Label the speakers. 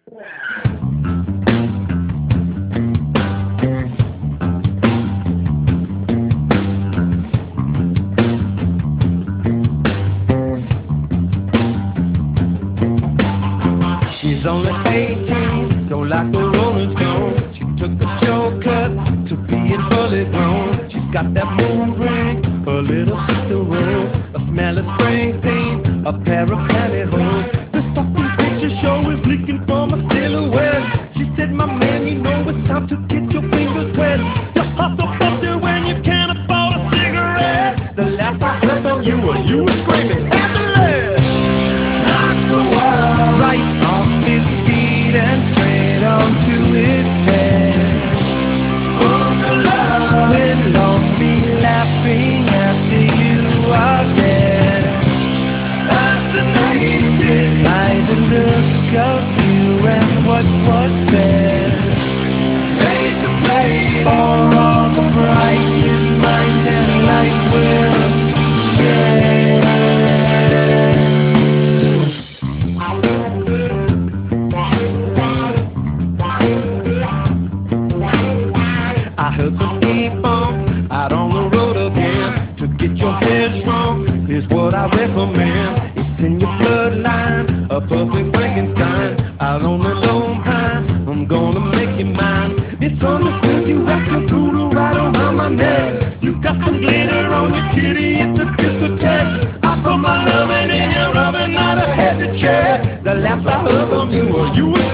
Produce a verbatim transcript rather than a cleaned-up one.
Speaker 1: She's only eighteen, don't like the Rolling Stones. She took a shortcut to being fully grown. She's got that mood ring, her little sister Rose, a smell of Springsteen, a pair of pantyhose. The fucking picture show is leaking from a silhouette. She said, my man, you know it's time to get your fingers wet. You hustle buster when you can't afford a cigarette. The last I heard from you was you were screaming, ambulance! Knock the world right off his feet and straight onto his head. Boogaloo will all be laughing after you are dead. Fascinated by the look of you and what was said. Made to play for all the bright mind and light will share. I heard some E-funk out on the road again. To get your hair shrunk, here's what I recommend. It's in your bloodline, a perfect Frankenstein. Out on the lone pine, I'm gonna make you mine. It's understood you have to poodle right around my neck. You got some glitter on your titty, it's a discotheque. I put my lovin' in your oven, not a head to chair. The last I heard from you was you were